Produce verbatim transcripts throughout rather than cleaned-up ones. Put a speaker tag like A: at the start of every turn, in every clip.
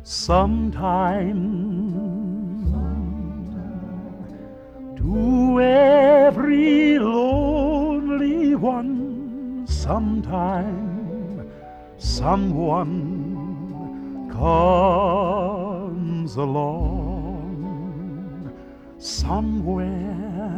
A: sometime to every lonely one. Sometime someone comes along somewhere.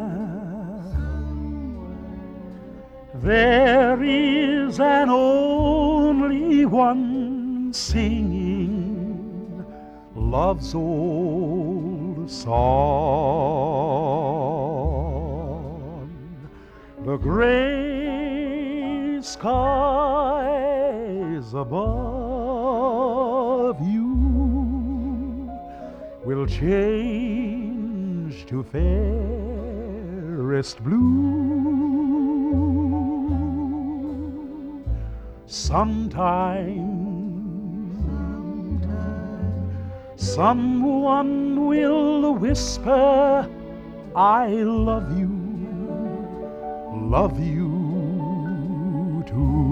A: There is an only one singing love's old song. The gray skies above you will change to fairest blue sometime. Someone will whisper, I love you, love you too.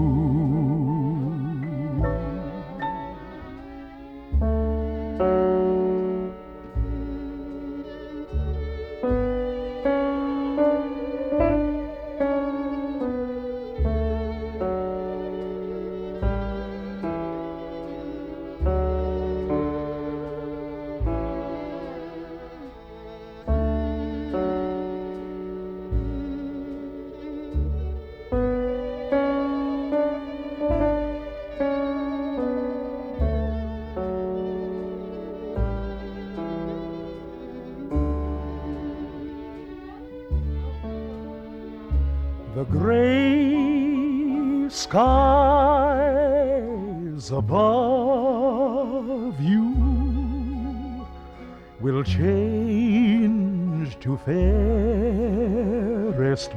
A: The gray skies above you will change to fairest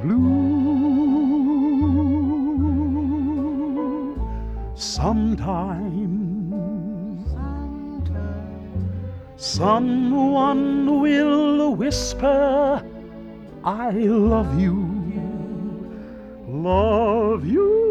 A: blue sometime. Someone will whisper, I love you, love you.